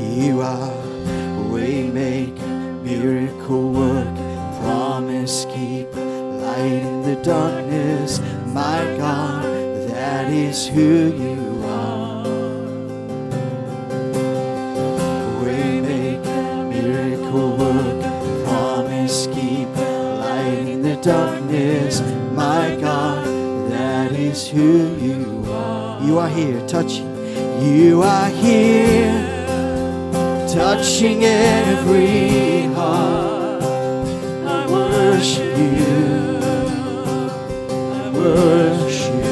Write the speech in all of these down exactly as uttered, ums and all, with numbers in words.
You are Waymaker, miracle work, promise keep, light in the darkness. My God, that is who you are. Waymaker, miracle work, promise keep, light in the darkness. My God, that is who you are. You are here touching. You are here touching every heart. I worship you. I worship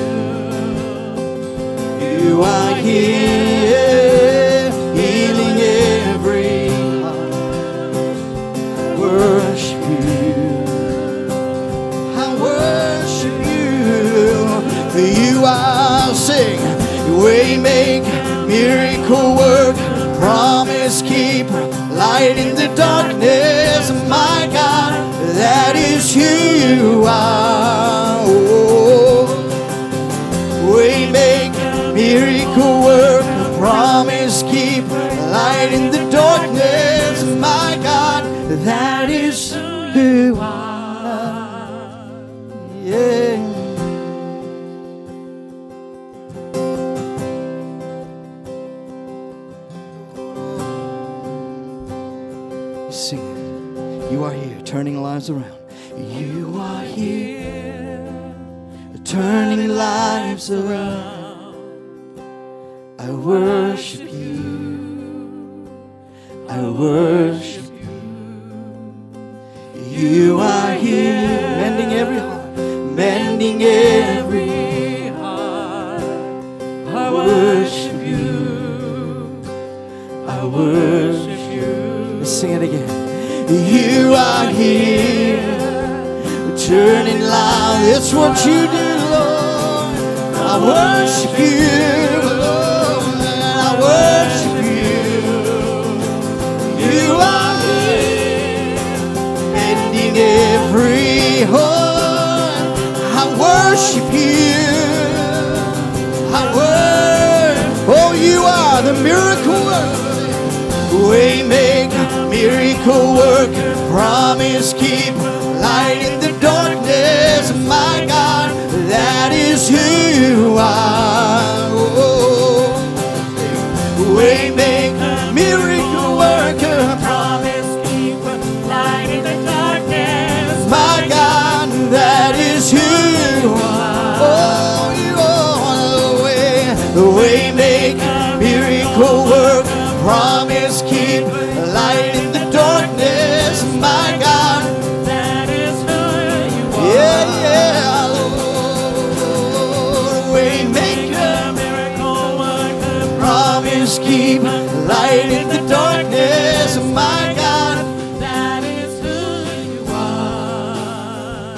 you. You are here healing every heart. I worship you. I worship you. You are sing. Waymaker, miracle work, promise keep, light in the darkness. My God, that is who you are. Oh, Waymaker, miracle work, promise keep, light in the darkness. My God, that is who you are. Yeah. Sing it. You are here, turning lives around. You are here, turning lives around. I worship you. I worship you. You are here, mending every heart, mending every heart. I worship you. I worship you. Let's sing it again. You are here, turning lives. It's what you do, Lord. I worship you, Lord. I worship you. You are here, mending every heart. I worship you. I worship. Oh, you are the miracle worker, Waymaker, miracle worker, promise keep, light in the darkness. My God, that is who you are. Oh, Waymaker, miracle worker, promise keep, light in the darkness. My God, that is who you are. Oh, you are the way, the Waymaker, miracle worker, promise keep, light in the darkness. My God, that is who you are. Yeah, yeah, Lord. Waymaker, miracle worker, promise keep, light in the darkness. My God, that is who you are.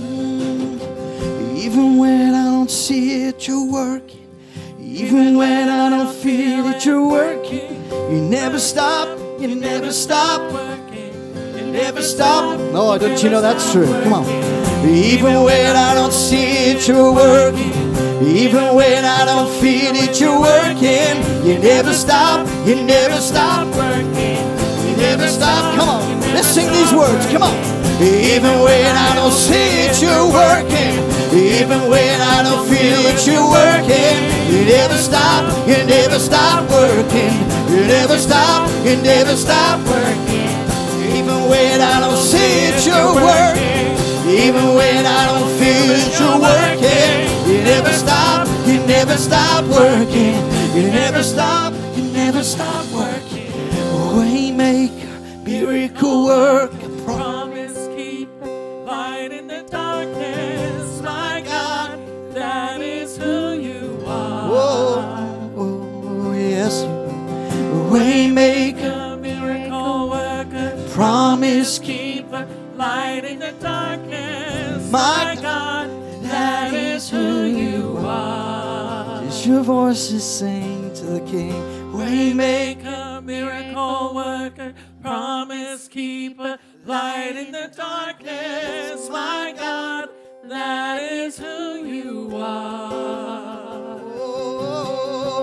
Even when I don't see it, you're working. Even when I don't feel it, you're working. You never stop, you never stop working. You never stop. No, don't you know that's true? Come on. Even when I don't see it, you're working. Even when I don't feel it, you're working. You never stop, you never stop working. You never stop. Come on, let's sing these words. Come on. Even when I don't see it, you're working. Even when I don't feel it, you're working. You never stop, you never stop working. You never stop, you never stop working. Even when I don't see it, you're working. Even when I don't feel it, you're working. You never stop, you never stop working. You never stop, you never stop working. Waymaker, miracle worker, promise keep, light in the darkness. My God, that is who you are. Oh, oh yes. Waymaker, miracle worker, promise keeper, light in the darkness. My God, that is who you are. Is your voices sing to the King? Waymaker, miracle worker, promise keeper, light in the darkness. My God, that is who you are. Oh,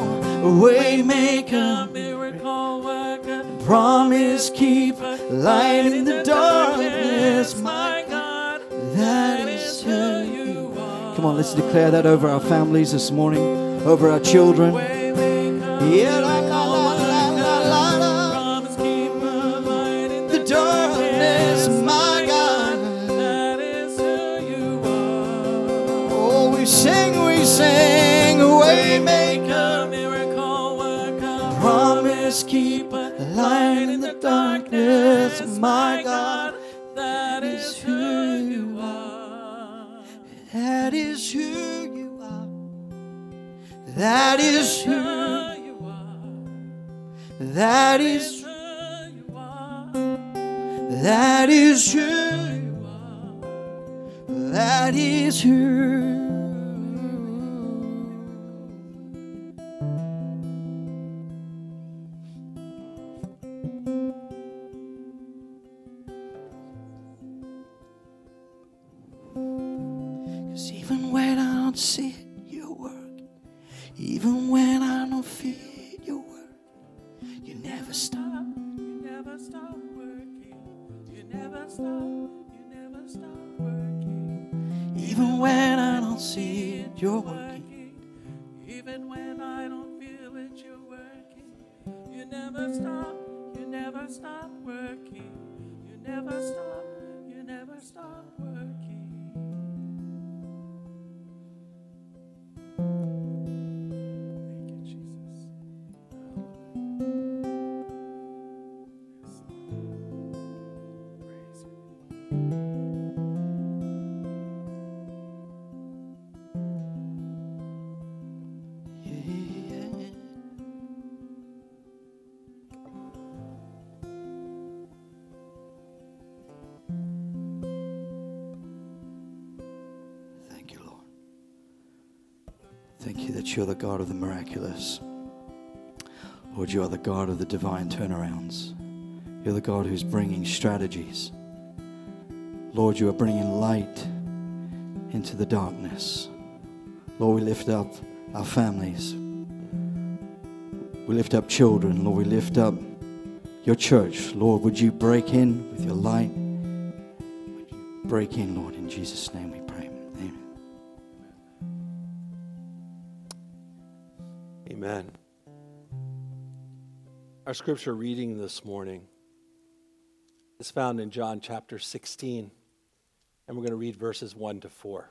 Waymaker, miracle worker, promise keeper, light in the darkness, my God, that is who you are. Come on, let's declare that over our families this morning, over our children. Yeah, la, la, la, la, la, la, la. Promise keeper, light in The darkness, my God. that is who you are. Oh, we sing, we sing, Waymaker, Miracle worker, promise keeper, light in the darkness, my God. that is who you are. That is who you are. That is who. you are. That is. Who you are. That is who you are. That is who. Cause even when I don't see it, you're working. Even when I don't feel it, you're working. You never stop. You never stop working. You never stop. You never stop working. Even when I don't see it, you're working. Even when I don't feel it, you're working. You never stop. You never stop working. You never stop. You never stop working. Thank you, Jesus. Yes, Lord. Praise you. Thank you, Lord. Thank you that you're the God of the miraculous. Lord, you are the God of the divine turnarounds. You're the God who's bringing strategies. Lord, you are bringing light into the darkness. Lord, we lift up our families. We lift up children. Lord, we lift up your church. Lord, would you break in with your light? Would you break in, Lord, in Jesus' name we pray. Amen. Amen. Our scripture reading this morning is found in John chapter sixteen, and we're going to read verses one to four.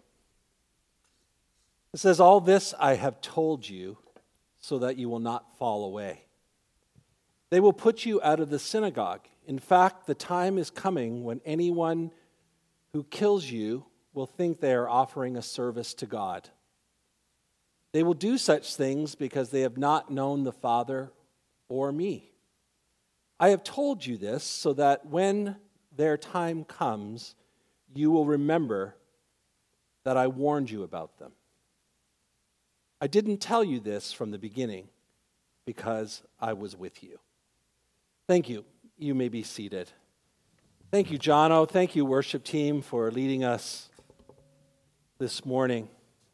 It says, "All this I have told you so that you will not fall away. They will put you out of the synagogue. In fact, the time is coming when anyone who kills you will think they are offering a service to God. They will do such things because they have not known the Father or me. I have told you this so that when their time comes, you will remember that I warned you about them. I didn't tell you this from the beginning because I was with you." Thank you. You may be seated. Thank you, Jono. Thank you, worship team, for leading us this morning.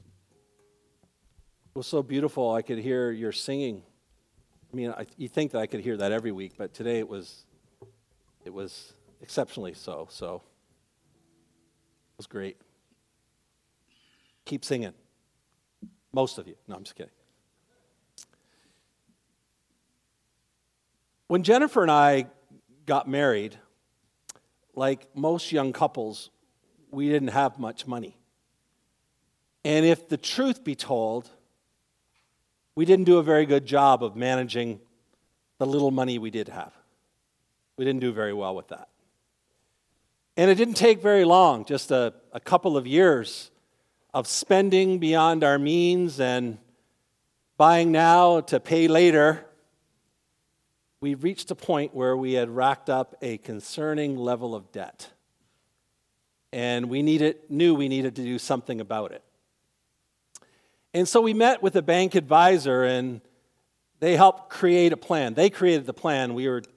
It was so beautiful. I could hear your singing. I mean, I, you think that I could hear that every week, but today it was, it was exceptionally so. So it was great. Keep singing. Most of you. No, I'm just kidding. When Jennifer and I got married, like most young couples, we didn't have much money. And if the truth be told, we didn't do a very good job of managing the little money we did have. We didn't do very well with that. And it didn't take very long, just a, a couple of years of spending beyond our means and buying now to pay later. We reached a point where we had racked up a concerning level of debt. And we needed, knew we needed to do something about it. And so we met with a bank advisor, and they helped create a plan. They created the plan. We were,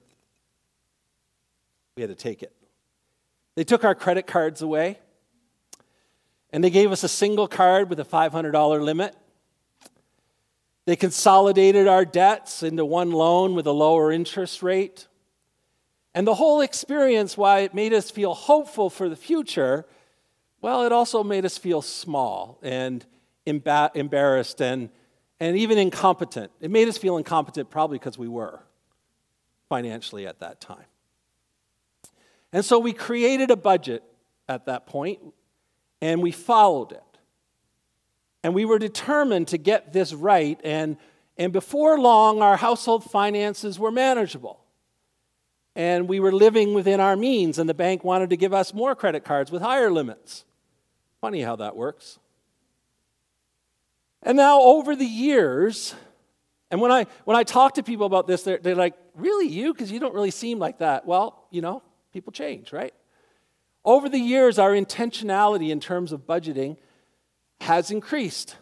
we had to take it. They took our credit cards away, and they gave us a single card with a five hundred dollars limit. They consolidated our debts into one loan with a lower interest rate. And the whole experience, while it made us feel hopeful for the future, well, it also made us feel small and emba- embarrassed and, and even incompetent. It made us feel incompetent probably because we were financially at that time. And so we created a budget at that point, and we followed it. And we were determined to get this right, and, and before long, our household finances were manageable. And we were living within our means, and the bank wanted to give us more credit cards with higher limits. Funny how that works. And now over the years, and when I when I talk to people about this, they're, they're like, really, you? Because you don't really seem like that. Well, you know, people change, right? Over the years, our intentionality in terms of budgeting has increased.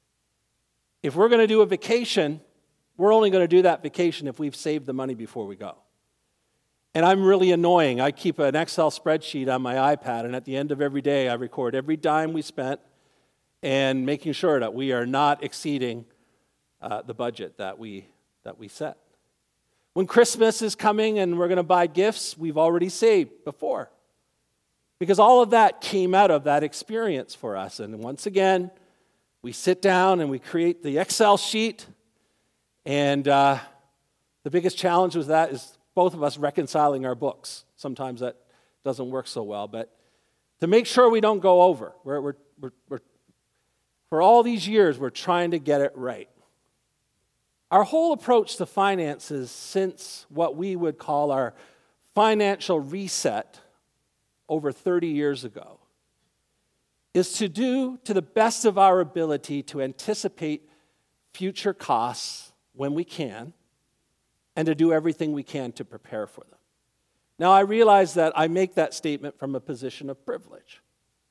If we're going to do a vacation, we're only going to do that vacation if we've saved the money before we go. And I'm really annoying. I keep an Excel spreadsheet on my iPad, and at the end of every day, I record every dime we spent and making sure that we are not exceeding uh, the budget that we that we set. When Christmas is coming and we're going to buy gifts, we've already saved before. Because all of that came out of that experience for us. And once again, we sit down and we create the Excel sheet. And uh, the biggest challenge with that is both of us reconciling our books. Sometimes that doesn't work so well. But to make sure we don't go over, we're, we're, we're, we're, for all these years, we're trying to get it right. Our whole approach to finances since what we would call our financial reset over thirty years ago is to do to the best of our ability to anticipate future costs when we can and to do everything we can to prepare for them. Now, I realize that I make that statement from a position of privilege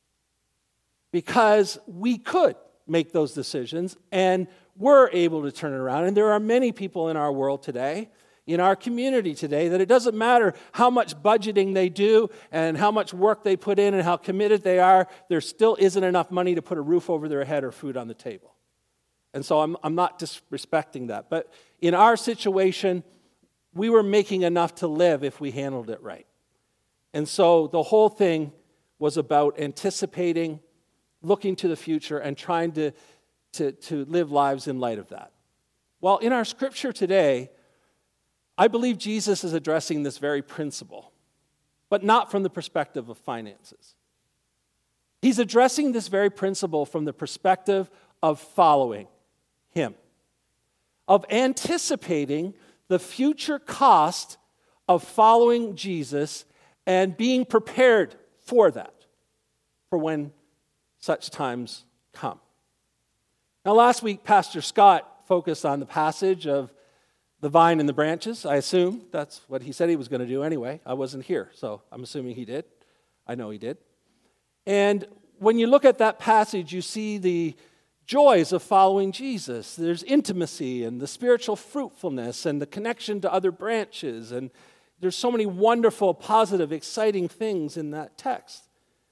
because we could make those decisions and were able to turn it around. And there are many people in our world today, in our community today, that it doesn't matter how much budgeting they do and how much work they put in and how committed they are, there still isn't enough money to put a roof over their head or food on the table. And so I'm, I'm not disrespecting that. But in our situation, we were making enough to live if we handled it right. And so the whole thing was about anticipating, looking to the future, and trying to, to, to live lives in light of that. Well, in our scripture today, I believe Jesus is addressing this very principle, but not from the perspective of finances. He's addressing this very principle from the perspective of following him, of anticipating the future cost of following Jesus and being prepared for that, for when such times come. Now, last week, Pastor Scott focused on the passage of the vine and the branches. I assume that's what he said he was going to do anyway. I wasn't here, so I'm assuming he did. I know he did. And when you look at that passage, you see the joys of following Jesus. There's intimacy and the spiritual fruitfulness and the connection to other branches. And there's so many wonderful, positive, exciting things in that text.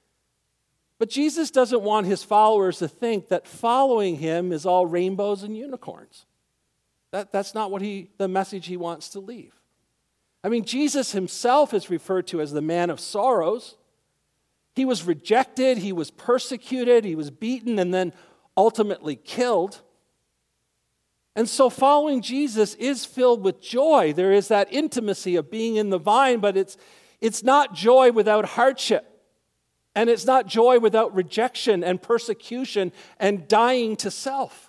But Jesus doesn't want his followers to think that following him is all rainbows and unicorns. That, that's not what he, the message he wants to leave. I mean, Jesus himself is referred to as the man of sorrows. He was rejected, he was persecuted, he was beaten, and then ultimately killed. And so following Jesus is filled with joy. There is that intimacy of being in the vine, but it's, it's not joy without hardship. And it's not joy without rejection and persecution and dying to self.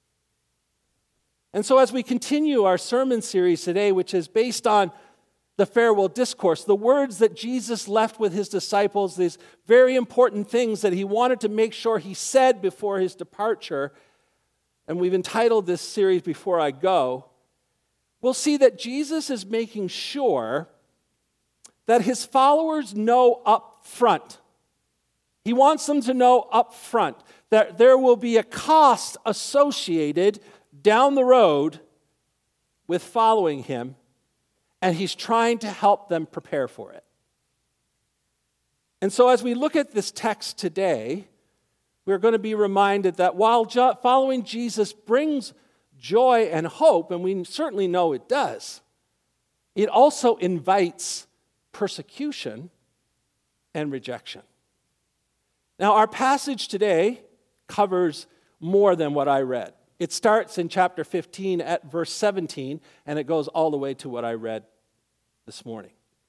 And so as we continue our sermon series today, which is based on the farewell discourse, the words that Jesus left with his disciples, these very important things that he wanted to make sure he said before his departure, and we've entitled this series Before I Go, we'll see that Jesus is making sure that his followers know up front. He wants them to know up front that there will be a cost associated down the road with following him, and he's trying to help them prepare for it. And so as we look at this text today, we're going to be reminded that while following Jesus brings joy and hope, and we certainly know it does, it also invites persecution and rejection. Now, our passage today covers more than what I read. It starts in chapter fifteen at verse seventeen, and it goes all the way to what I read this morning.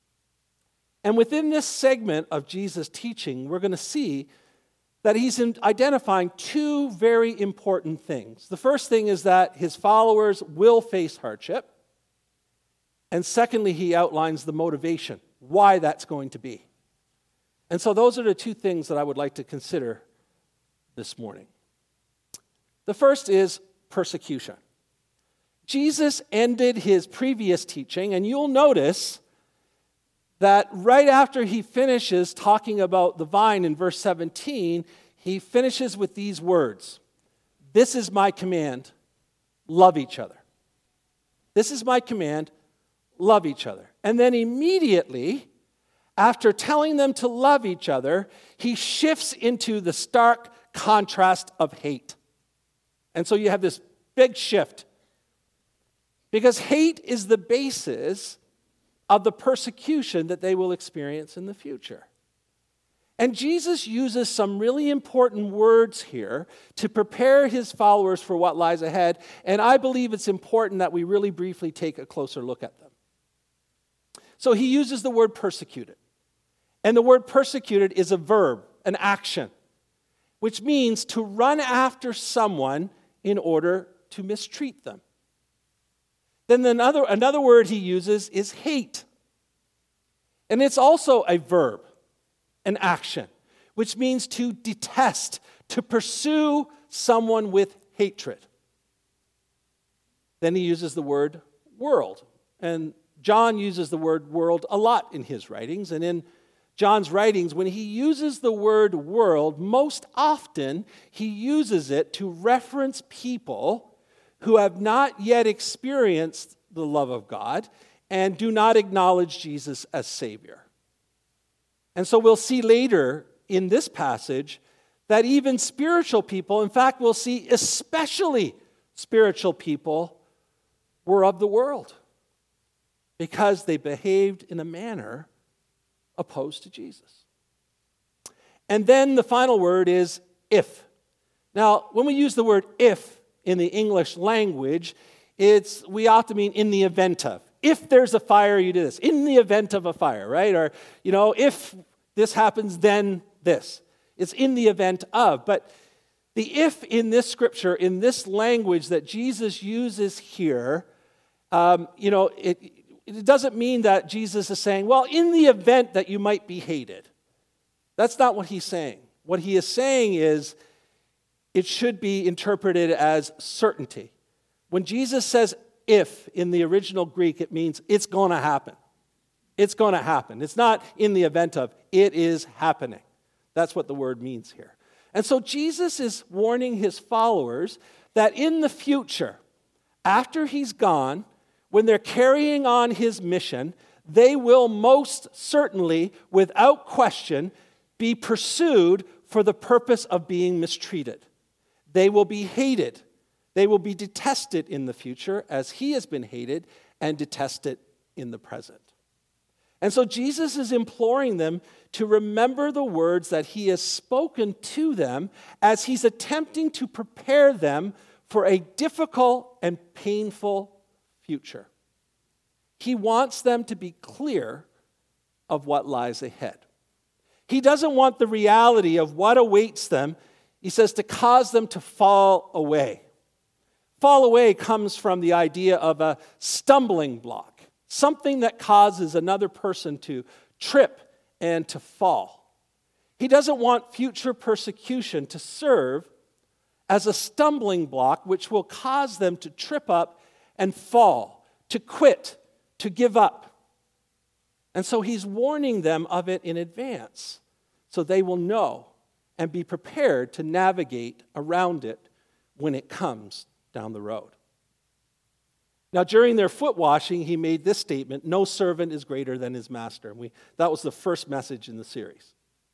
And within this segment of Jesus' teaching, we're going to see that he's identifying two very important things. The first thing is that his followers will face hardship. And secondly, he outlines the motivation, why that's going to be. And so those are the two things that I would like to consider this morning. The first is persecution. Jesus ended his previous teaching, and you'll notice that right after he finishes talking about the vine in verse seventeen, he finishes with these words, "This is my command, love each other." This is my command, love each other. And then immediately, after telling them to love each other, he shifts into the stark contrast of hate. And so you have this big shift. Because hate is the basis of the persecution that they will experience in the future. And Jesus uses some really important words here to prepare his followers for what lies ahead, and I believe it's important that we really briefly take a closer look at them. So he uses the word persecuted. And the word persecuted is a verb, an action, which means to run after someone in order to mistreat them. Then another, another word he uses is hate. And it's also a verb, an action, which means to detest, to pursue someone with hatred. Then he uses the word world. And John uses the word world a lot in his writings. And in John's writings, when he uses the word world, most often he uses it to reference people who have not yet experienced the love of God and do not acknowledge Jesus as Savior. And so we'll see later in this passage that even spiritual people, in fact, we'll see especially spiritual people, were of the world because they behaved in a manner opposed to Jesus. And then the final word is if. Now, when we use the word if in the English language, it's we often mean in the event of. If there's a fire, you do this. In the event of a fire, right? Or, you know, if this happens, then this. It's in the event of. But the if in this scripture, in this language that Jesus uses here, um, you know, it, it doesn't mean that Jesus is saying, well, in the event that you might be hated. That's not what he's saying. What he is saying is it should be interpreted as certainty. When Jesus says if in the original Greek, it means it's going to happen. It's going to happen. It's not in the event of, it is happening. That's what the word means here. And so Jesus is warning his followers that in the future, after he's gone, when they're carrying on his mission, they will most certainly, without question, be pursued for the purpose of being mistreated. They will be hated. They will be detested in the future as he has been hated and detested in the present. And so Jesus is imploring them to remember the words that he has spoken to them as he's attempting to prepare them for a difficult and painful future. He wants them to be clear of what lies ahead. He doesn't want the reality of what awaits them, he says, to cause them to fall away. Fall away comes from the idea of a stumbling block, something that causes another person to trip and to fall. He doesn't want future persecution to serve as a stumbling block which will cause them to trip up and fall, to quit, to give up. And so he's warning them of it in advance so they will know and be prepared to navigate around it when it comes down the road. Now, during their foot washing, he made this statement, no servant is greater than his master. And we, that was the first message in the series.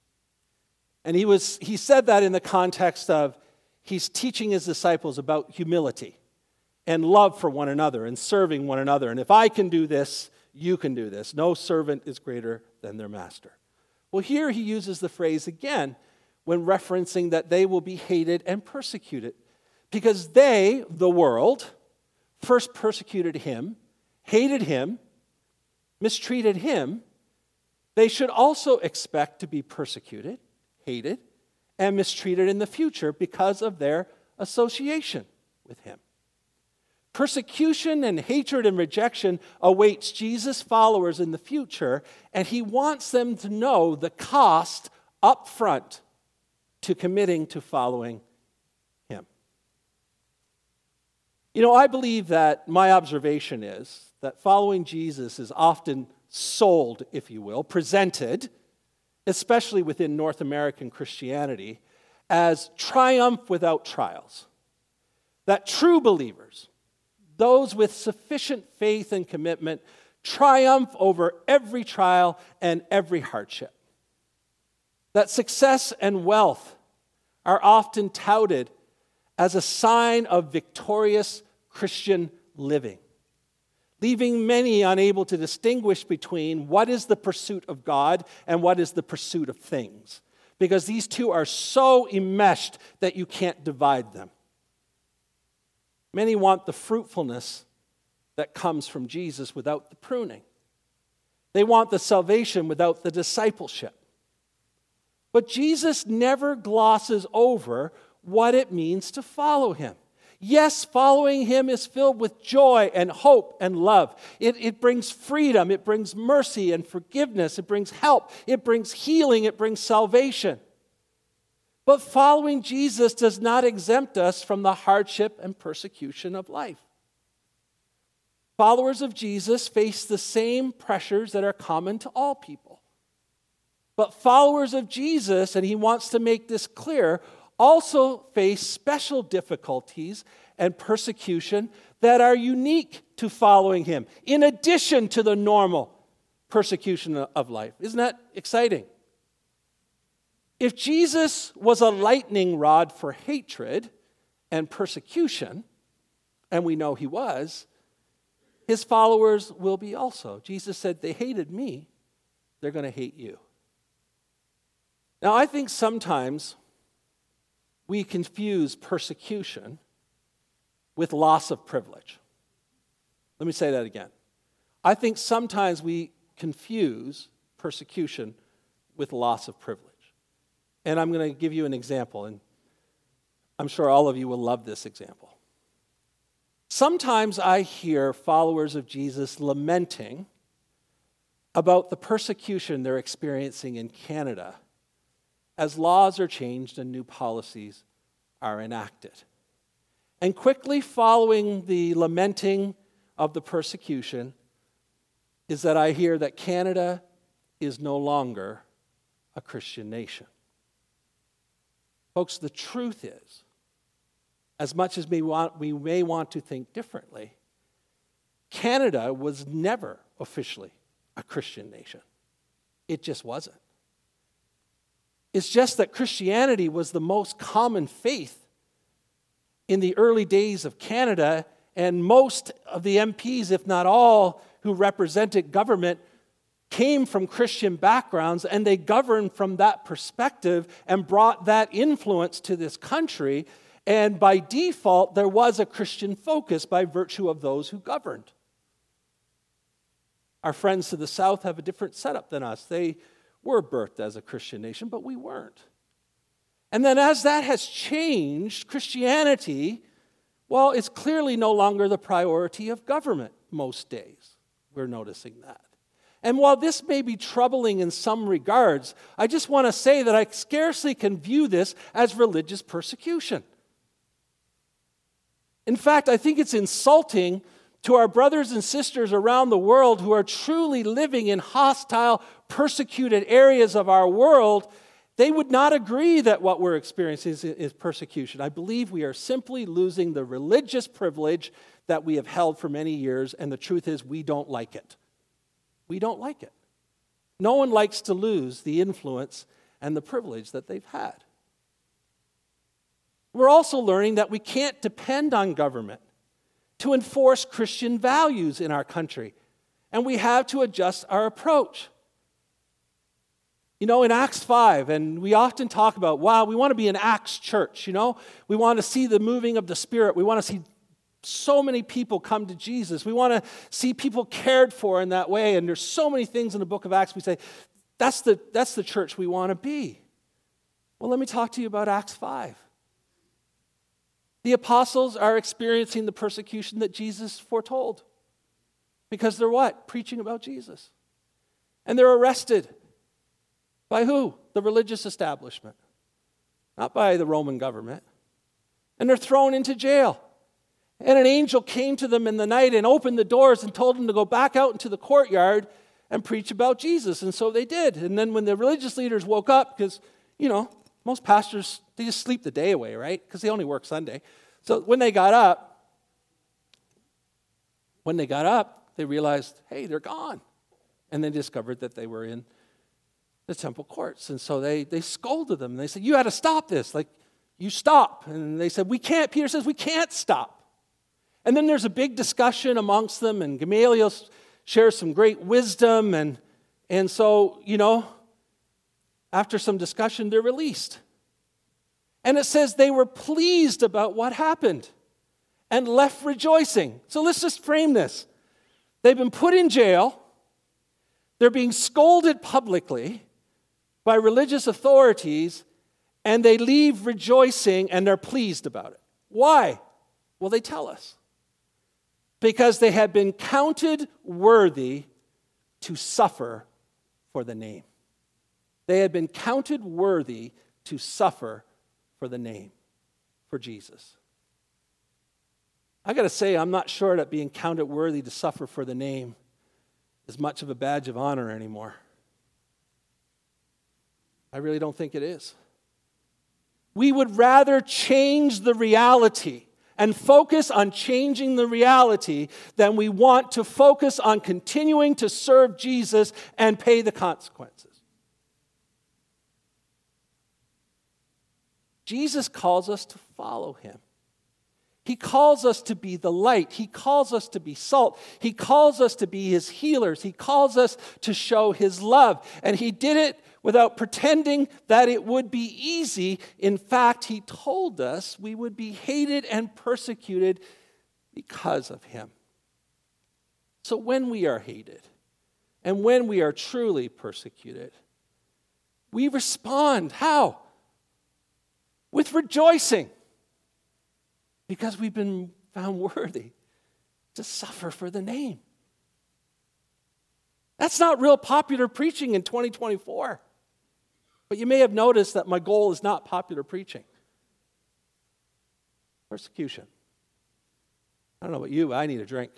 And he, was, he said that in the context of he's teaching his disciples about humility. and love for one another and serving one another. And if I can do this, you can do this. No servant is greater than their master. Well, here he uses the phrase again when referencing that they will be hated and persecuted because they, the world, first persecuted him, hated him, mistreated him. They should also expect to be persecuted, hated, and mistreated in the future because of their association with him. Persecution and hatred and rejection awaits Jesus' followers in the future, and he wants them to know the cost up front to committing to following him. You know, I believe that my observation is that following Jesus is often sold, if you will, presented, especially within North American Christianity, as triumph without trials. That true believers, those with sufficient faith and commitment, triumph over every trial and every hardship. That success and wealth are often touted as a sign of victorious Christian living, leaving many unable to distinguish between what is the pursuit of God and what is the pursuit of things, because these two are so enmeshed that you can't divide them. Many want the fruitfulness that comes from Jesus without the pruning. They want the salvation without the discipleship. But Jesus never glosses over what it means to follow him. Yes, following him is filled with joy and hope and love. It, it brings freedom, it brings mercy and forgiveness, it brings help, it brings healing, it brings salvation. But following Jesus does not exempt us from the hardship and persecution of life. Followers of Jesus face the same pressures that are common to all people. But followers of Jesus, and he wants to make this clear, also face special difficulties and persecution that are unique to following him, in addition to the normal persecution of life. Isn't that exciting? If Jesus was a lightning rod for hatred and persecution, and we know he was, his followers will be also. Jesus said, they hated me, they're going to hate you. Now, I think sometimes we confuse persecution with loss of privilege. Let me say that again. I think sometimes we confuse persecution with loss of privilege. And I'm going to give you an example, and I'm sure all of you will love this example. Sometimes I hear followers of Jesus lamenting about the persecution they're experiencing in Canada as laws are changed and new policies are enacted. And quickly following the lamenting of the persecution is that I hear that Canada is no longer a Christian nation. Folks, the truth is, as much as we, want, we may want to think differently, Canada was never officially a Christian nation. It just wasn't. It's just that Christianity was the most common faith in the early days of Canada, and most of the M Ps, if not all, who represented government came from Christian backgrounds, and they governed from that perspective and brought that influence to this country. And by default, there was a Christian focus by virtue of those who governed. Our friends to the south have a different setup than us. They were birthed as a Christian nation, but we weren't. And then as that has changed, Christianity, well, it's clearly no longer the priority of government most days. We're noticing that. And while this may be troubling in some regards, I just want to say that I scarcely can view this as religious persecution. In fact, I think it's insulting to our brothers and sisters around the world who are truly living in hostile, persecuted areas of our world. They would not agree that what we're experiencing is, is persecution. I believe we are simply losing the religious privilege that we have held for many years, and the truth is we don't like it. We don't like it. No one likes to lose the influence and the privilege that they've had. We're also learning that we can't depend on government to enforce Christian values in our country. And we have to adjust our approach. You know, in Acts five, and we often talk about, wow, we want to be an Acts church, you know? We want to see the moving of the Spirit. We want to see so many people come to Jesus. We want to see people cared for in that way. And there's so many things in the book of Acts we say, that's the, that's the church we want to be. Well, let me talk to you about Acts five. The apostles are experiencing the persecution that Jesus foretold. Because they're what? Preaching about Jesus. And they're arrested. By who? The religious establishment. Not by the Roman government. And they're thrown into jail. And an angel came to them in the night and opened the doors and told them to go back out into the courtyard and preach about Jesus. And so they did. And then when the religious leaders woke up, because, you know, most pastors, they just sleep the day away, right? Because they only work Sunday. So when they got up, when they got up, they realized, hey, they're gone. And they discovered that they were in the temple courts. And so they, they scolded them. And they said, you had to stop this. Like, you stop. And they said, we can't. Peter says, we can't stop. And then there's a big discussion amongst them, and Gamaliel shares some great wisdom. And, and so, you know, after some discussion, they're released. And it says they were pleased about what happened and left rejoicing. So let's just frame this. They've been put in jail. They're being scolded publicly by religious authorities, and they leave rejoicing and they're pleased about it. Why? Well, they tell us. Because they had been counted worthy to suffer for the name. They had been counted worthy to suffer for the name, for Jesus. I got to say, I'm not sure that being counted worthy to suffer for the name is much of a badge of honor anymore. I really don't think it is. We would rather change the reality and focus on changing the reality than we want to focus on continuing to serve Jesus and pay the consequences. Jesus calls us to follow him. He calls us to be the light. He calls us to be salt. He calls us to be his healers. He calls us to show his love. And he did it without pretending that it would be easy. In fact, he told us we would be hated and persecuted because of him. So when we are hated and when we are truly persecuted, we respond. How? With rejoicing. Because we've been found worthy to suffer for the name. That's not real popular preaching in twenty twenty-four. But you may have noticed that my goal is not popular preaching. Persecution. I don't know about you, but I need a drink.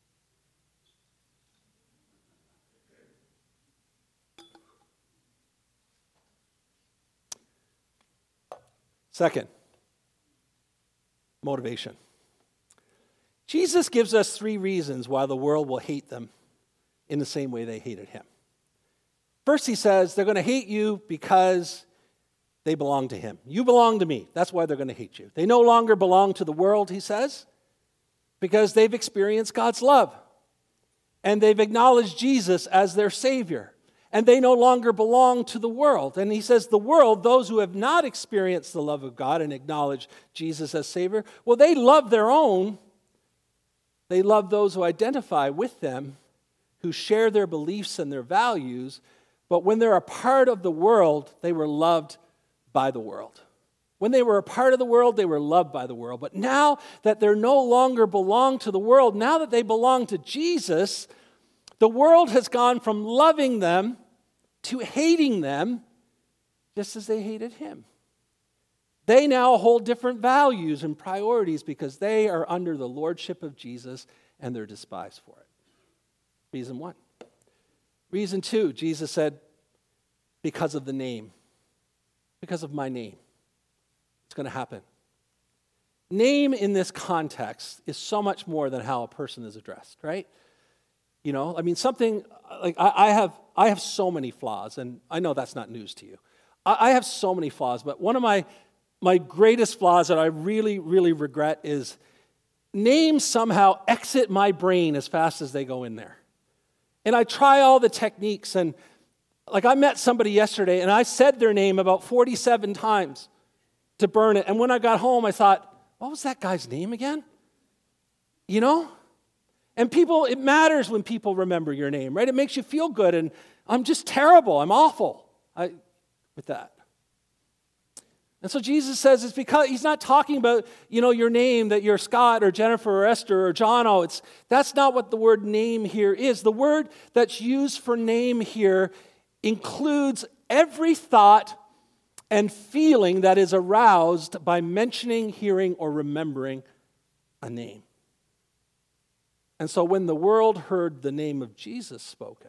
Second, motivation. Jesus gives us three reasons why the world will hate them in the same way they hated him. First, he says they're going to hate you because they belong to him. You belong to me. That's why they're going to hate you. They no longer belong to the world, he says, because they've experienced God's love. And they've acknowledged Jesus as their Savior. And they no longer belong to the world. And he says the world, those who have not experienced the love of God and acknowledged Jesus as Savior, well, they love their own. They love those who identify with them, who share their beliefs and their values. But when they're a part of the world, they were loved by the world. When they were a part of the world, they were loved by the world. But now that they're no longer belong to the world, now that they belong to Jesus, the world has gone from loving them to hating them, just as they hated him. They now hold different values and priorities because they are under the lordship of Jesus and they're despised for it. Reason one. Reason two, Jesus said, because of the name. Because of my name. It's going to happen. Name in this context is so much more than how a person is addressed, right? You know, I mean, something, like I, I have I have so many flaws, and I know that's not news to you. I, I have so many flaws, but one of my, my greatest flaws that I really, really regret is names somehow exit my brain as fast as they go in there. And I try all the techniques. And like I met somebody yesterday and I said their name about forty-seven times to burn it. And when I got home, I thought, what was that guy's name again? You know? And people, it matters when people remember your name, right? It makes you feel good. And I'm just terrible. I'm awful I, with that. And so Jesus says it's because he's not talking about, you know, your name, that you're Scott or Jennifer or Esther or Jono. It's, that's not what the word name here is. The word that's used for name here includes every thought and feeling that is aroused by mentioning, hearing, or remembering a name. And so when the world heard the name of Jesus spoken,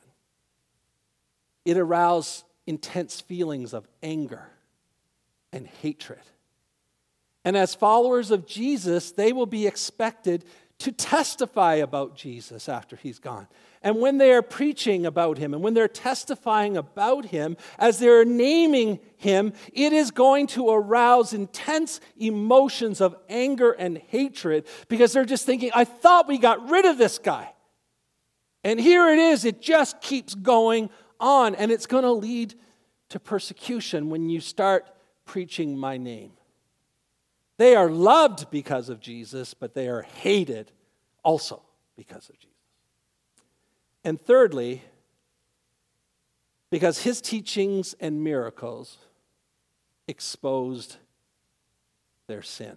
it aroused intense feelings of anger and hatred. And as followers of Jesus, they will be expected to testify about Jesus after he's gone. And when they are preaching about him and when they're testifying about him, as they're naming him, it is going to arouse intense emotions of anger and hatred because they're just thinking, I thought we got rid of this guy. And here it is, it just keeps going on. And it's going to lead to persecution when you start preaching my name. They are loved because of Jesus, but they are hated also because of Jesus. And thirdly, because his teachings and miracles exposed their sin.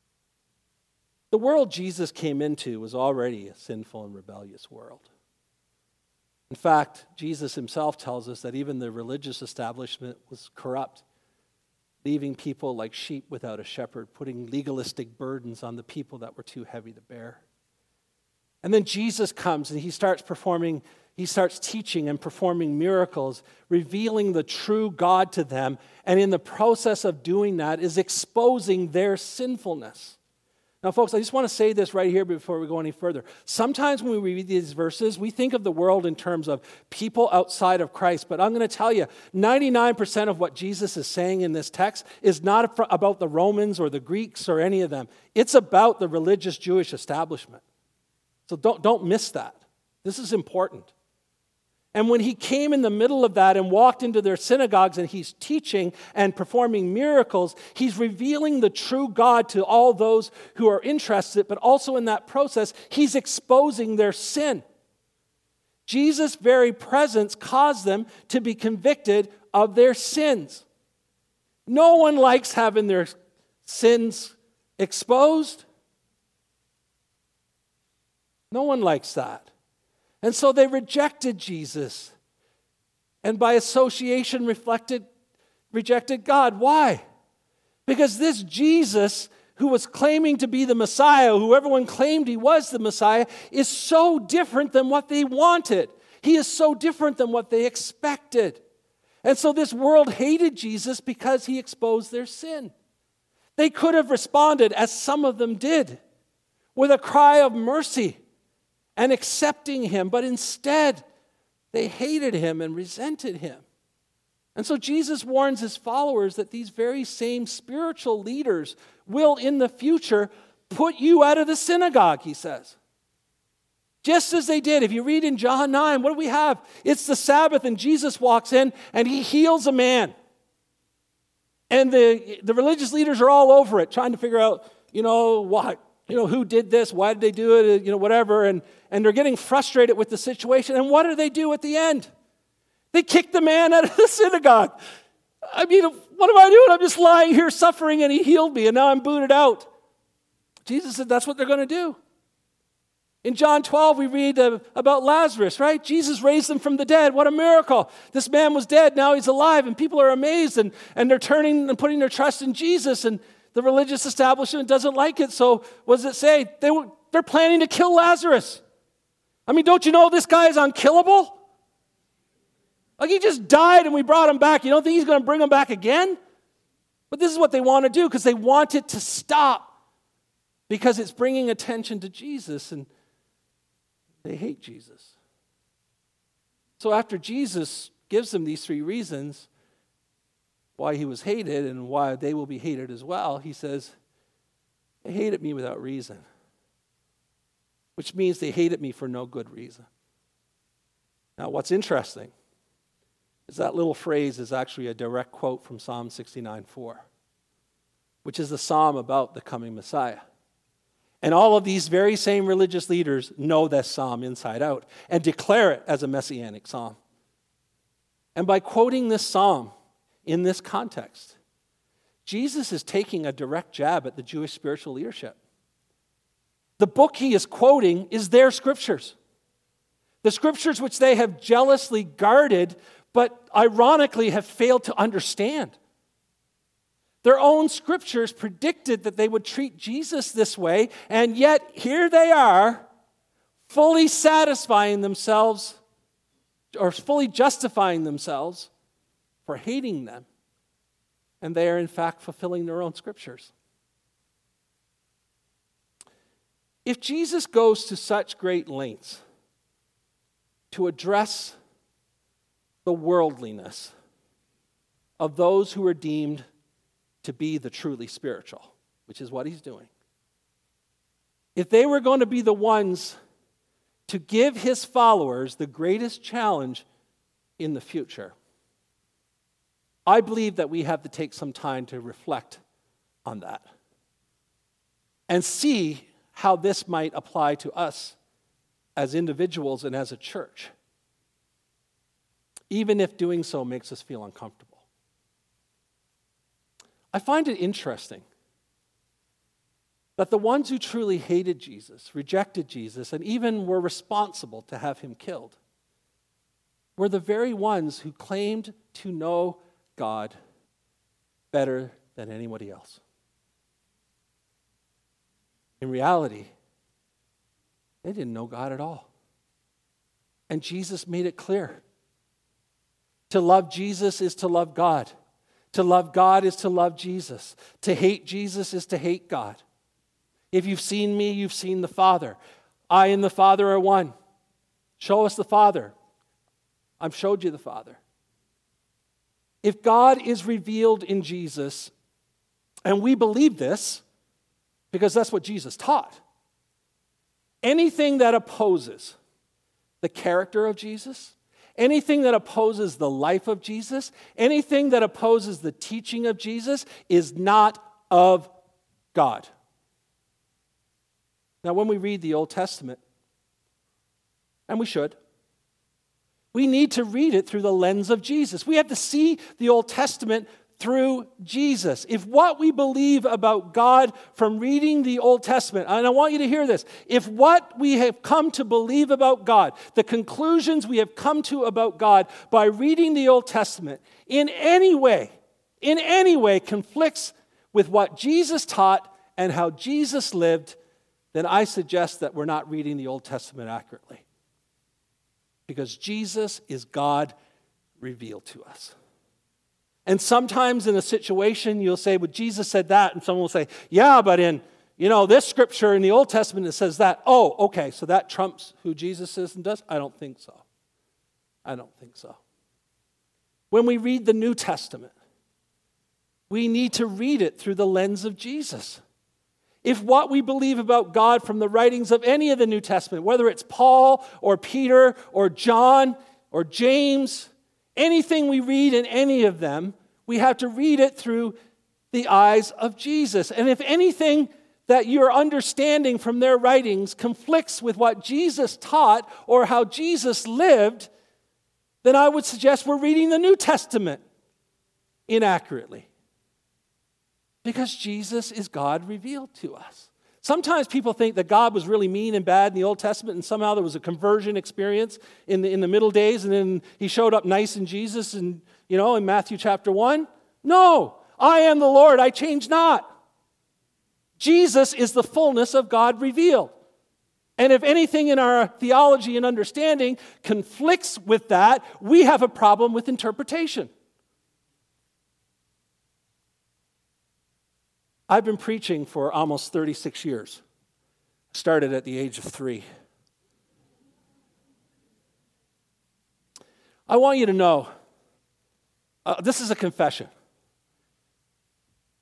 The world Jesus came into was already a sinful and rebellious world. In fact, Jesus himself tells us that even the religious establishment was corrupt, leaving people like sheep without a shepherd, putting legalistic burdens on the people that were too heavy to bear. And then Jesus comes and he starts performing, he starts teaching and performing miracles, revealing the true God to them, and in the process of doing that is exposing their sinfulness. Now, folks, I just want to say this right here before we go any further. Sometimes when we read these verses, we think of the world in terms of people outside of Christ. But I'm going to tell you, ninety-nine percent of what Jesus is saying in this text is not about the Romans or the Greeks or any of them. It's about the religious Jewish establishment. So don't, don't miss that. This is important. And when he came in the middle of that and walked into their synagogues and he's teaching and performing miracles, he's revealing the true God to all those who are interested, but also in that process, he's exposing their sin. Jesus' very presence caused them to be convicted of their sins. No one likes having their sins exposed. No one likes that. And so they rejected Jesus. And by association reflected, rejected God. Why? Because this Jesus, who was claiming to be the Messiah, who everyone claimed he was the Messiah, is so different than what they wanted. He is so different than what they expected. And so this world hated Jesus because he exposed their sin. They could have responded, as some of them did, with a cry of mercy and accepting him, but instead they hated him and resented him. And so Jesus warns his followers that these very same spiritual leaders will in the future put you out of the synagogue, he says. Just as they did. If you read in John nine, what do we have? It's the Sabbath and Jesus walks in and he heals a man. And the, the religious leaders are all over it, trying to figure out, you know, what, you know, who did this? Why did they do it? You know, whatever. And, and they're getting frustrated with the situation. And what do they do at the end? They kick the man out of the synagogue. I mean, what am I doing? I'm just lying here suffering and he healed me and now I'm booted out. Jesus said that's what they're going to do. In John twelve, we read uh, about Lazarus, right? Jesus raised him from the dead. What a miracle. This man was dead, now he's alive, and people are amazed, and, and they're turning and putting their trust in Jesus, and the religious establishment doesn't like it, so what does it say? They were, they're planning to kill Lazarus. I mean, don't you know this guy is unkillable? Like, he just died and we brought him back. You don't think he's going to bring him back again? But this is what they want to do because they want it to stop because it's bringing attention to Jesus, and they hate Jesus. So after Jesus gives them these three reasons why he was hated and why they will be hated as well, he says, they hated me without reason. which means they hated me for no good reason. Now, what's interesting is that little phrase is actually a direct quote from Psalm sixty-nine four, which is the psalm about the coming Messiah. And all of these very same religious leaders know this psalm inside out and declare it as a messianic psalm. And by quoting this psalm in this context, Jesus is taking a direct jab at the Jewish spiritual leadership. The book he is quoting is their scriptures. The scriptures which they have jealously guarded, but ironically have failed to understand. Their own scriptures predicted that they would treat Jesus this way, and yet here they are, fully satisfying themselves, or fully justifying themselves for hating them. And they are in fact fulfilling their own scriptures. If Jesus goes to such great lengths to address the worldliness of those who are deemed to be the truly spiritual, which is what he's doing. If they were going to be the ones to give his followers the greatest challenge in the future, I believe that we have to take some time to reflect on that and see how this might apply to us as individuals and as a church, even if doing so makes us feel uncomfortable. I find it interesting that the ones who truly hated Jesus, rejected Jesus, and even were responsible to have him killed were the very ones who claimed to know God better than anybody else. In reality, they didn't know God at all. And Jesus made it clear. To love Jesus is to love God. To love God is to love Jesus. To hate Jesus is to hate God. If you've seen me, you've seen the Father. I and the Father are one. Show us the Father. I've showed you the Father. If God is revealed in Jesus, and we believe this, because that's what Jesus taught, anything that opposes the character of Jesus, anything that opposes the life of Jesus, anything that opposes the teaching of Jesus is not of God. Now, when we read the Old Testament, and we should, we need to read it through the lens of Jesus. We have to see the Old Testament through Jesus. If what we believe about God from reading the Old Testament, and I want you to hear this, if what we have come to believe about God, the conclusions we have come to about God by reading the Old Testament, in any way, in any way conflicts with what Jesus taught and how Jesus lived, then I suggest that we're not reading the Old Testament accurately. Because Jesus is God revealed to us. And sometimes in a situation, you'll say, well, Jesus said that, and someone will say, yeah, but in, you know, this scripture in the Old Testament, it says that. Oh, okay, so that trumps who Jesus is and does? I don't think so. I don't think so. When we read the New Testament, we need to read it through the lens of Jesus. If what we believe about God from the writings of any of the New Testament, whether it's Paul or Peter or John or James, anything we read in any of them, we have to read it through the eyes of Jesus. And if anything that you're understanding from their writings conflicts with what Jesus taught or how Jesus lived, then I would suggest we're reading the New Testament inaccurately. Because Jesus is God revealed to us. Sometimes people think that God was really mean and bad in the Old Testament, and somehow there was a conversion experience in the, in the middle days, and then he showed up nice in Jesus and, you know, in Matthew chapter one. No, I am the Lord, I change not. Jesus is the fullness of God revealed. And if anything in our theology and understanding conflicts with that, we have a problem with interpretation. I've been preaching for almost thirty-six years. Started at the age of three. I want you to know, uh, this is a confession.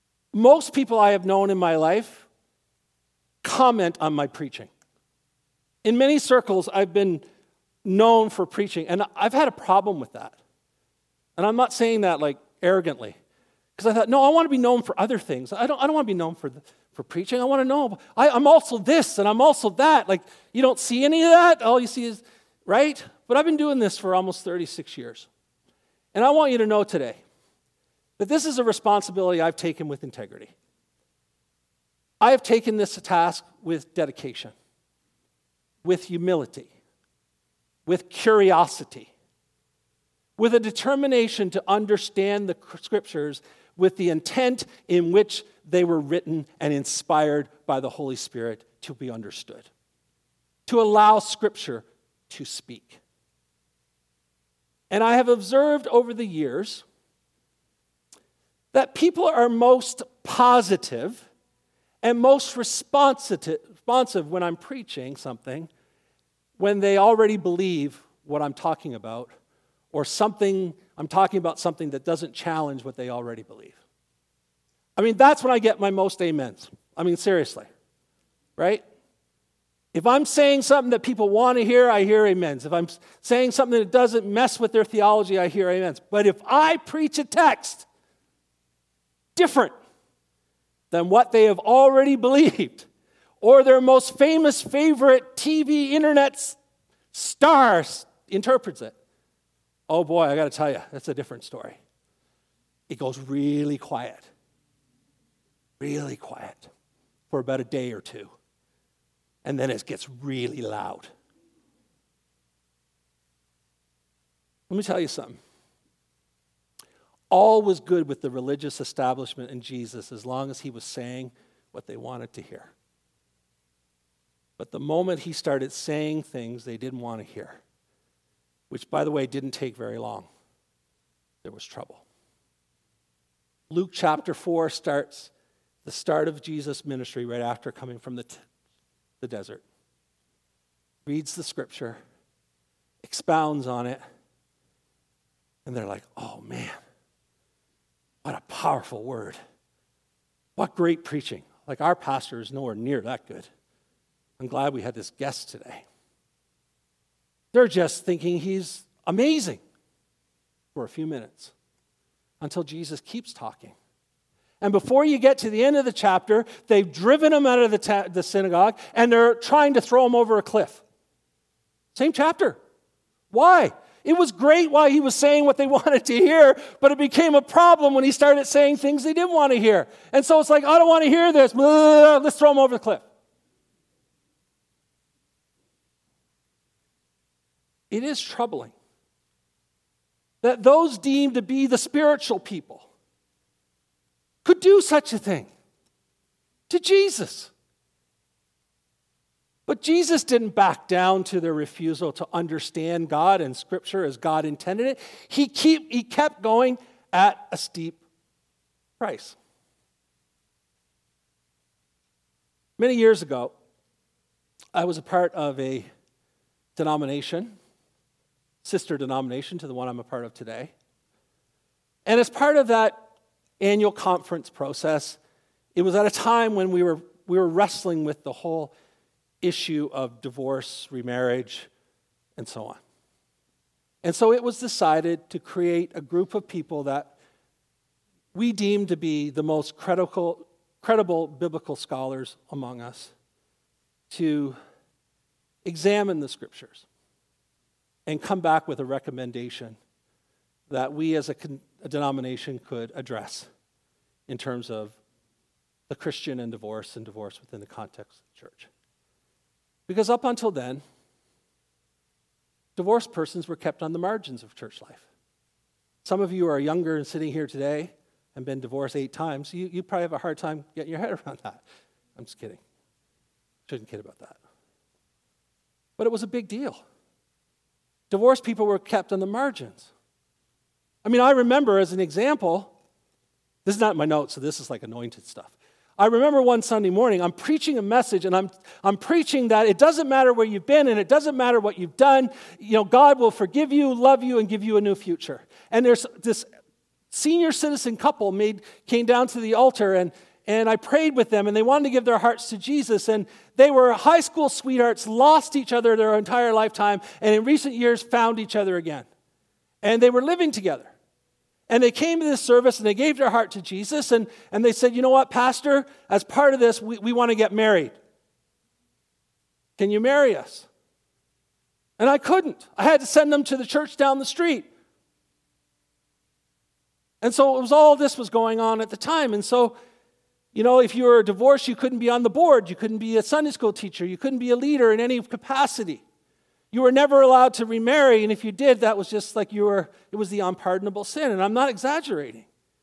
Most people I have known in my life comment on my preaching. in many circles, I've been known for preaching, and I've had a problem with that. And I'm not saying that like arrogantly, because I thought, no, I want to be known for other things. I don't, I don't want to be known for, the, for preaching. I want to know, I, I'm also this, and I'm also that. Like, you don't see any of that? All you see is, right? But I've been doing this for almost thirty-six years. And I want you to know today that this is a responsibility I've taken with integrity. I have taken this task with dedication, with humility, with curiosity, with a determination to understand the scriptures with the intent in which they were written and inspired by the Holy Spirit to be understood, to allow scripture to speak. And I have observed over the years that people are most positive and most responsive responsive when I'm preaching something when they already believe what I'm talking about, or something, I'm talking about something that doesn't challenge what they already believe. I mean, that's when I get my most amens. I mean, seriously, right? If I'm saying something that people want to hear, I hear amens. If I'm saying something that doesn't mess with their theology, I hear amens. But if I preach a text different than what they have already believed, or their most famous favorite T V internet star interprets it, oh boy, I got to tell you, that's a different story. It goes really quiet. Really quiet for about a day or two. And then it gets really loud. Let me tell you something. All was good with the religious establishment and Jesus as long as he was saying what they wanted to hear. But the moment he started saying things they didn't want to hear, which, by the way, didn't take very long, there was trouble. Luke chapter four starts the start of Jesus' ministry right after coming from the, t- the desert. Reads the scripture, expounds on it, and they're like, oh man, what a powerful word. What great preaching. Like, our pastor is nowhere near that good. I'm glad we had this guest today. They're just thinking he's amazing for a few minutes until Jesus keeps talking. And before you get to the end of the chapter, they've driven him out of the, ta- the synagogue, and they're trying to throw him over a cliff. Same chapter. Why? It was great while he was saying what they wanted to hear, but it became a problem when he started saying things they didn't want to hear. And so it's like, I don't want to hear this. Blah, let's throw him over the cliff. It is troubling that those deemed to be the spiritual people could do such a thing to Jesus. But Jesus didn't back down to their refusal to understand God and Scripture as God intended it. He, keep, he kept going at a steep price. Many years ago, I was a part of a denomination, sister denomination to the one I'm a part of today. And as part of that annual conference process, it was at a time when we were we were wrestling with the whole issue of divorce, remarriage, and so on. And so it was decided to create a group of people that we deemed to be the most credible, credible biblical scholars among us to examine the scriptures and come back with a recommendation that we as a, con- a denomination could address in terms of the Christian and divorce and divorce within the context of the church. Because up until then, divorced persons were kept on the margins of church life. Some of you are younger and sitting here today and been divorced eight times. You, you probably have a hard time getting your head around that. I'm just kidding. Shouldn't kid about that. But it was a big deal. Divorced people were kept on the margins. I mean, I remember as an example, this is not my notes, so this is like anointed stuff. I remember one Sunday morning, I'm preaching a message, and I'm I'm preaching that it doesn't matter where you've been, and it doesn't matter what you've done. You know, God will forgive you, love you, and give you a new future. And there's this senior citizen couple made came down to the altar, and and I prayed with them, and they wanted to give their hearts to Jesus, and they were high school sweethearts, lost each other their entire lifetime, and in recent years found each other again. And they were living together. And they came to this service, and they gave their heart to Jesus, and, and they said, you know what, Pastor, as part of this, we, we want to get married. Can you marry us? And I couldn't. I had to send them to the church down the street. And so it was all this was going on at the time. And so, you know, if you were divorced, you couldn't be on the board. You couldn't be a Sunday school teacher. You couldn't be a leader in any capacity. You were never allowed to remarry. And if you did, that was just like you were, it was the unpardonable sin. And I'm not exaggerating.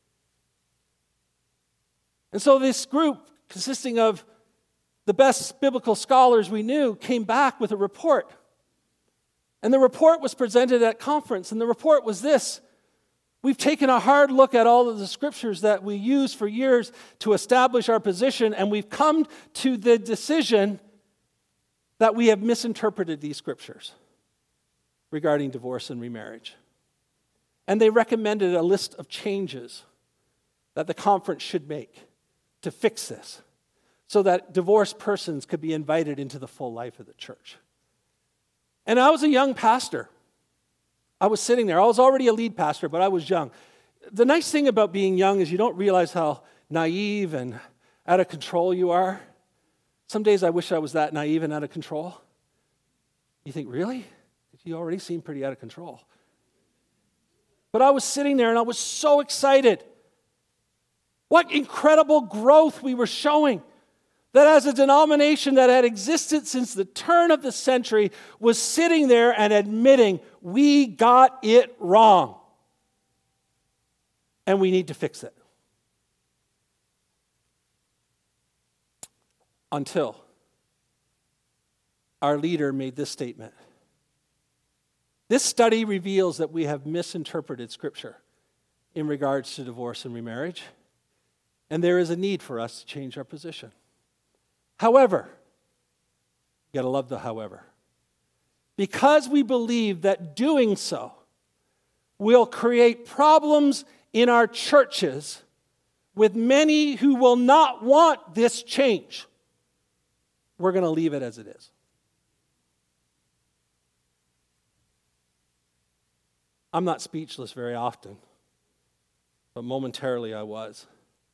And so this group, consisting of the best biblical scholars we knew, came back with a report. And the report was presented at conference. And the report was this: we've taken a hard look at all of the scriptures that we use for years to establish our position, and we've come to the decision that we have misinterpreted these scriptures regarding divorce and remarriage. And they recommended a list of changes that the conference should make to fix this, so that divorced persons could be invited into the full life of the church. And I was a young pastor. I was sitting there. I was already a lead pastor, but I was young. The nice thing about being young is you don't realize how naive and out of control you are. Some days I wish I was that naive and out of control. You think, really? You already seem pretty out of control. But I was sitting there and I was so excited. What incredible growth we were showing. That as a denomination that had existed since the turn of the century was sitting there and admitting, we got it wrong. And we need to fix it. Until our leader made this statement. This study reveals that we have misinterpreted Scripture in regards to divorce and remarriage, and there is a need for us to change our position. However, you gotta love the however. Because we believe that doing so will create problems in our churches with many who will not want this change, we're going to leave it as it is. I'm not speechless very often, but momentarily I was.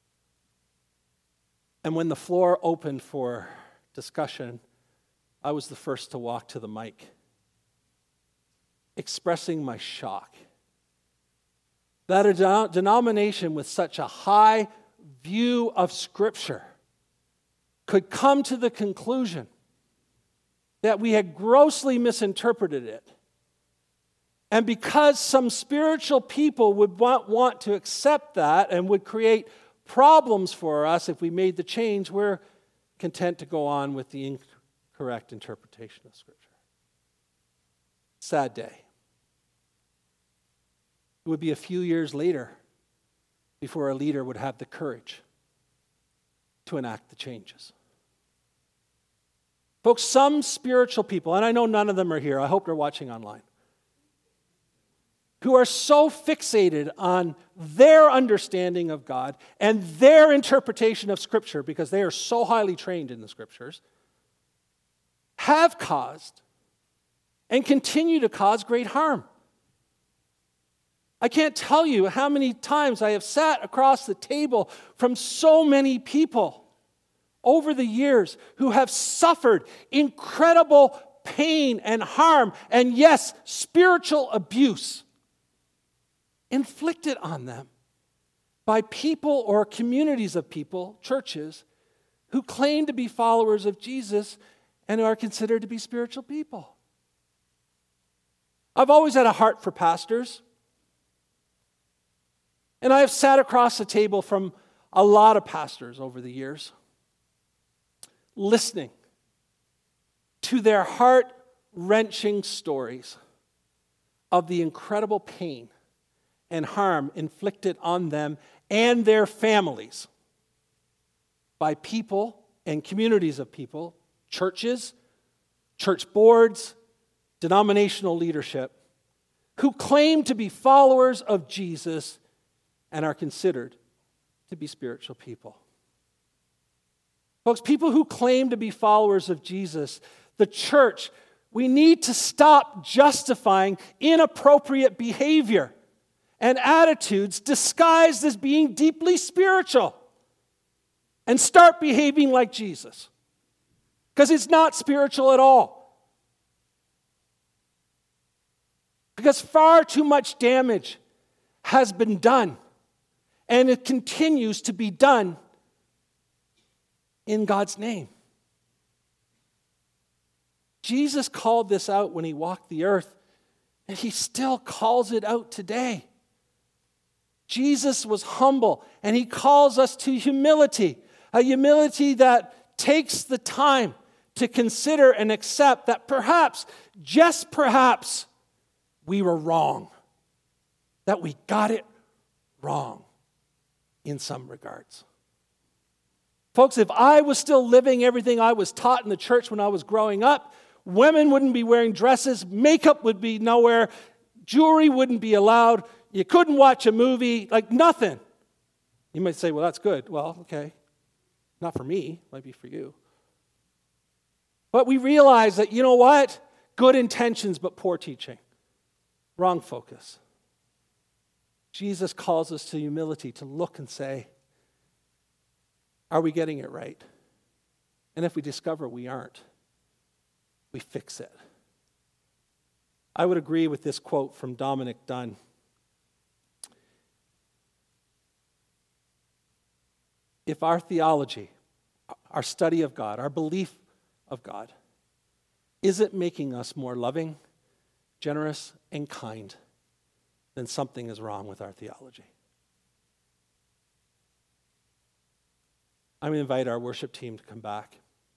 And when the floor opened for discussion, I was the first to walk to the mic, expressing my shock that a de- denomination with such a high view of Scripture could come to the conclusion that we had grossly misinterpreted it. And because some spiritual people would want, want to accept that and would create problems for us if we made the change, we're content to go on with the incorrect interpretation of Scripture. Sad day. It would be a few years later before a leader would have the courage to enact the changes. Folks, some spiritual people, and I know none of them are here, I hope they're watching online, who are so fixated on their understanding of God and their interpretation of Scripture, because they are so highly trained in the Scriptures, have caused and continue to cause great harm. I can't tell you how many times I have sat across the table from so many people over the years who have suffered incredible pain and harm, and yes, spiritual abuse inflicted on them by people or communities of people, churches, who claim to be followers of Jesus and are considered to be spiritual people. I've always had a heart for pastors. And I have sat across the table from a lot of pastors over the years, listening to their heart-wrenching stories of the incredible pain and harm inflicted on them and their families by people and communities of people, churches, church boards, denominational leadership, who claim to be followers of Jesus and are considered to be spiritual people. Folks, people who claim to be followers of Jesus, the church, we need to stop justifying inappropriate behavior and attitudes disguised as being deeply spiritual and start behaving like Jesus. Because it's not spiritual at all. Because far too much damage has been done, and it continues to be done in God's name. Jesus called this out when he walked the earth, and he still calls it out today. Jesus was humble, and he calls us to humility, a humility that takes the time to consider and accept that perhaps, just perhaps, we were wrong, that we got it wrong in some regards. Folks, if I was still living everything I was taught in the church when I was growing up, women wouldn't be wearing dresses, makeup would be nowhere, jewelry wouldn't be allowed, you couldn't watch a movie, like nothing. You might say, well, that's good. Well, okay. Not for me, might be for you. But we realize that, you know what? Good intentions, but poor teaching. Wrong focus. Jesus calls us to humility, to look and say, are we getting it right? And if we discover we aren't, we fix it. I would agree with this quote from Dominic Dunn. If our theology, our study of God, our belief of God, isn't making us more loving, generous, and kind, then something is wrong with our theology. I'm going to invite our worship team to come back.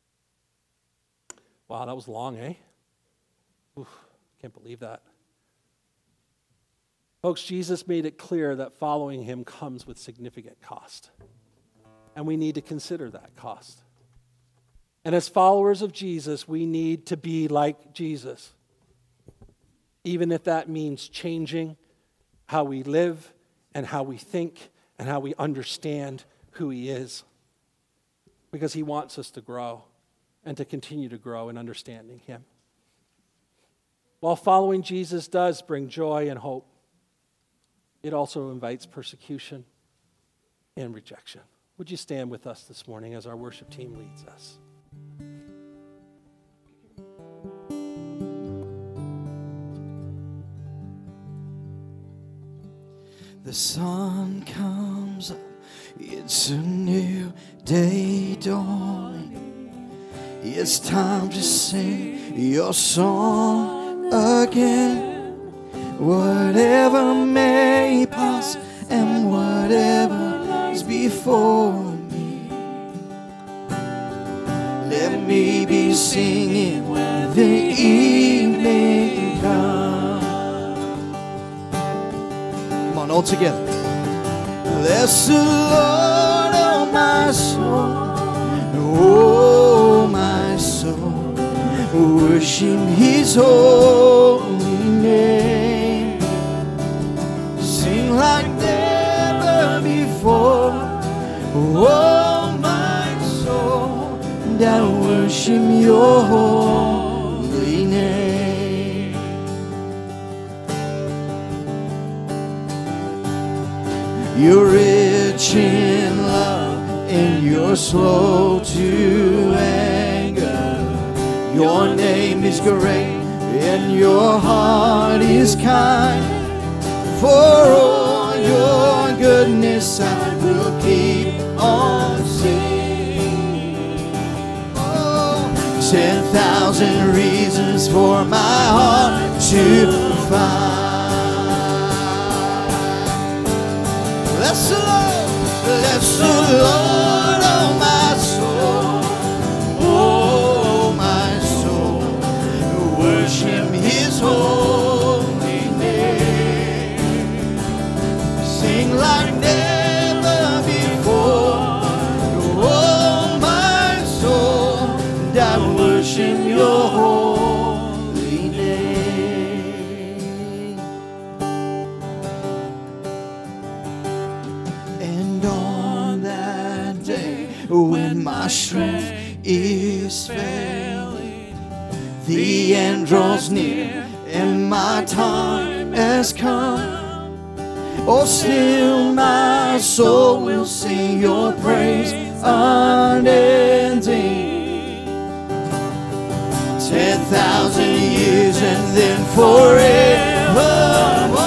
Wow, that was long, eh? Oof, can't believe that. Folks, Jesus made it clear that following him comes with significant cost. And we need to consider that cost. And as followers of Jesus, we need to be like Jesus. Even if that means changing how we live and how we think and how we understand who he is. Because he wants us to grow and to continue to grow in understanding him. While following Jesus does bring joy and hope, it also invites persecution and rejection. Would you stand with us this morning as our worship team leads us? The sun comes up, it's a new day dawning. It's time to sing your song again. Whatever may pass and whatever is before me, let me be singing when the evening comes. Come on, all together. Bless the Lord, oh my soul, oh my soul, worship his holy name. Sing like never before, oh my soul, that worship your holy name. You're rich in love and you're slow to anger. Your name is great and your heart is kind. For all your goodness I will keep on singing. Oh, ten thousand reasons for my heart to find. Bless the Lord, bless the Lord, oh my soul, oh my soul, worship his holy name. Sing like never before, oh my soul, that worship your holy name. when my strength is failing. The end draws near and my time has come. Oh, still my soul will sing your praise unending. Ten thousand years and then forevermore.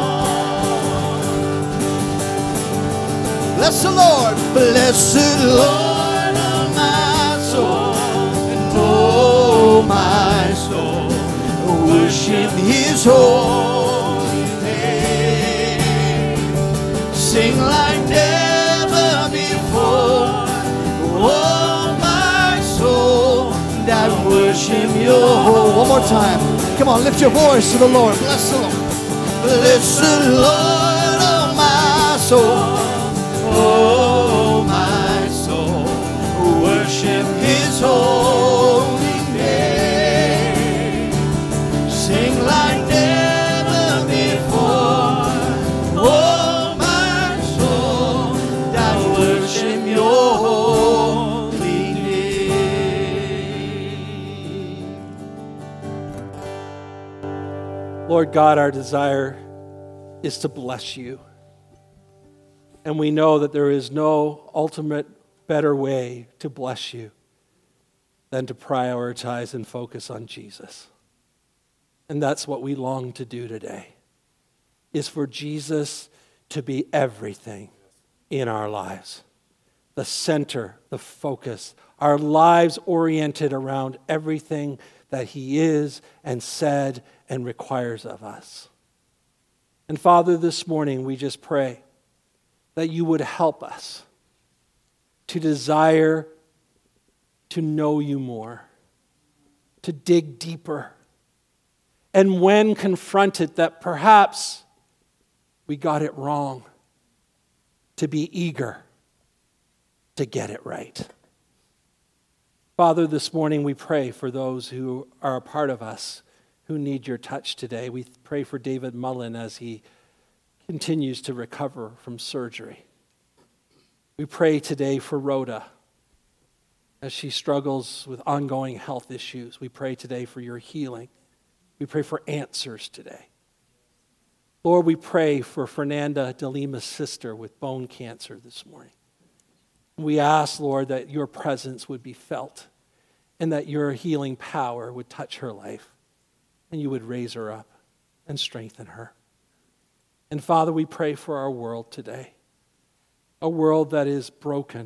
Bless the Lord, blessed Lord of my soul, and oh my soul, worship His holy name. Sing like never before, oh my soul, that worship your holy. One more time, come on, lift your voice to the Lord. Bless the Lord, bless the Lord of my soul. Oh, my soul, worship His holy name. Sing like never before. Oh, my soul, that worship your holy name. Lord God, our desire is to bless you. And we know that there is no ultimate better way to bless you than to prioritize and focus on Jesus. And that's what we long to do today, is for Jesus to be everything in our lives. The center, the focus, our lives oriented around everything that He is and said and requires of us. And Father, this morning we just pray that you would help us to desire to know you more, to dig deeper. And when confronted that perhaps we got it wrong, to be eager to get it right. Father, this morning we pray for those who are a part of us who need your touch today. We pray for David Mullen as he continues to recover from surgery. We pray today for Rhoda as she struggles with ongoing health issues. We pray today for your healing. We pray for answers today. Lord, we pray for Fernanda de Lima's sister with bone cancer this morning. We ask, Lord, that your presence would be felt and that your healing power would touch her life and you would raise her up and strengthen her. And Father, we pray for our world today, a world that is broken,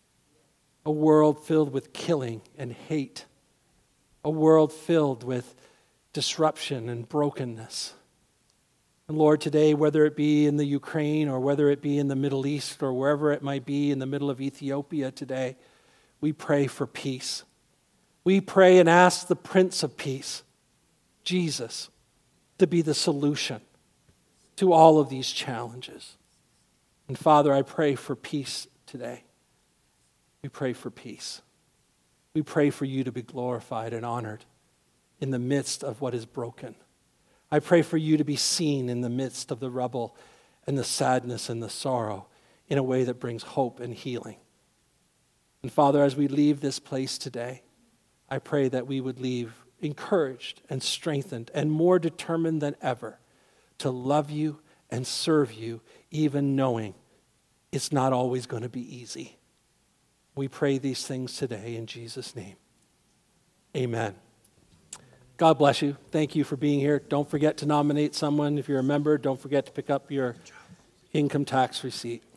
a world filled with killing and hate, a world filled with disruption and brokenness. And Lord, today, whether it be in the Ukraine or whether it be in the Middle East or wherever it might be in the middle of Ethiopia today, we pray for peace. We pray and ask the Prince of Peace, Jesus, to be the solution to all of these challenges. And Father, I pray for peace today. We pray for peace. We pray for you to be glorified and honored in the midst of what is broken. I pray for you to be seen in the midst of the rubble and the sadness and the sorrow in a way that brings hope and healing. And Father, as we leave this place today, I pray that we would leave encouraged and strengthened and more determined than ever to love you and serve you, even knowing it's not always going to be easy. We pray these things today in Jesus' name. Amen. God bless you. Thank you for being here. Don't forget to nominate someone. If you're a member, don't forget to pick up your income tax receipt.